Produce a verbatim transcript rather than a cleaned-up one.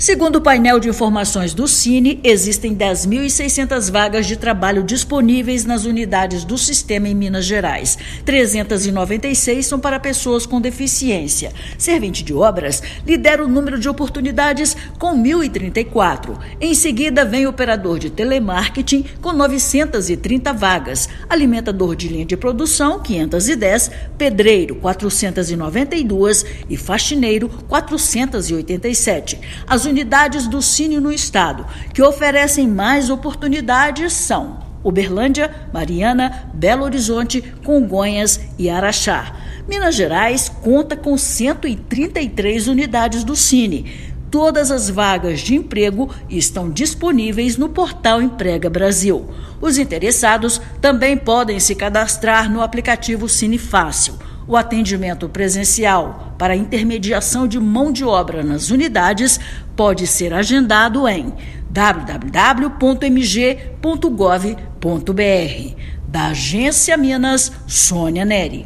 Segundo o painel de informações do Cine, existem dez mil e seiscentas vagas de trabalho disponíveis nas unidades do sistema em Minas Gerais. trezentas e noventa e seis são para pessoas com deficiência. Servente de obras lidera o número de oportunidades com mil e trinta e quatro. Em seguida, vem operador de telemarketing com novecentas e trinta vagas, alimentador de linha de produção, quinhentas e dez, pedreiro, quatrocentas e noventa e duas e faxineiro, quatrocentas e oitenta e sete. As unidades do Cine no estado que oferecem mais oportunidades são Uberlândia, Mariana, Belo Horizonte, Congonhas e Araxá. Minas Gerais conta com cento e trinta e três unidades do Cine. Todas as vagas de emprego estão disponíveis no portal Emprega Brasil. Os interessados também podem se cadastrar no aplicativo Cine Fácil. O atendimento presencial para intermediação de mão de obra nas unidades pode ser agendado em w w w ponto m g ponto gov ponto b r. Da Agência Minas, Sônia Neri.